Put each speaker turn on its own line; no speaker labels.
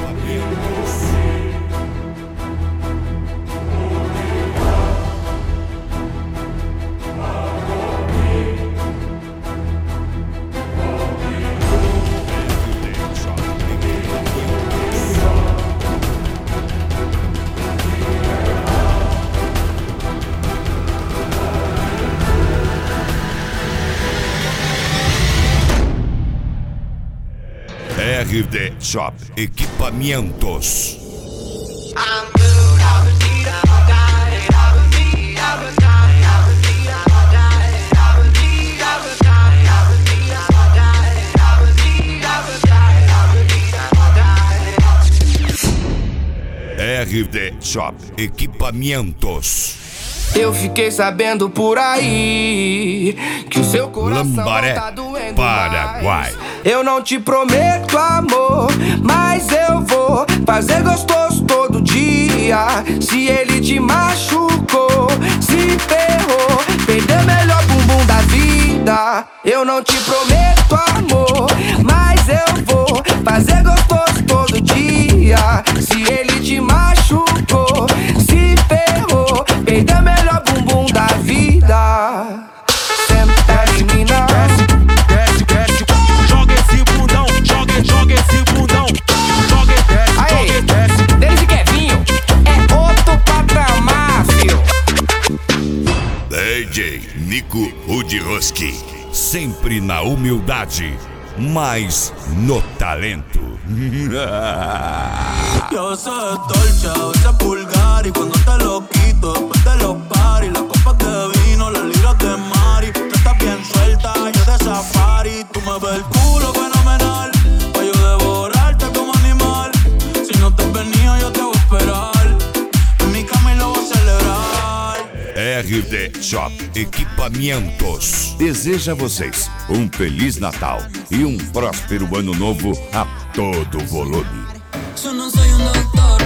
RD Shop Equipamentos. RD Shop Equipamentos.
Eu fiquei sabendo por aí que o seu coração
Lambaré,
tá doendo
Paraguai.
mais. Eu não te prometo amor, mas eu vou fazer gostoso todo dia. Se ele te machucou, se ferrou, perdeu o melhor bumbum da vida. Eu não te prometo amor, mas eu vou fazer gostoso todo dia. Se ele te machucou, se ferrou, perdeu o melhor bumbum da vida. Senta em mim na
Desce, desce, joga esse bundão, joga esse bundão. Joga, desce,
aí,
joga, desce.
Denis e Kevinho, é outro patamar, fio.
DJ Nico Udroski. Sempre na humildade, mas no talento.
Yo sé dolce, a veces vulgar. Y cuando te lo quito, después de los paris, las copas de vino, las libras de mari. Tú estás bien suelta, yo de safari. Tú me ves el culo fenomenal, pa' yo devorarte como animal. Si no te has venido, yo te voy a esperar. En mi cama y lo voy a celebrar.
RD Shop Equipamentos deseja a vocês um Feliz Natal e um próspero Ano Novo a todo volume.
Yo no soy un doctor,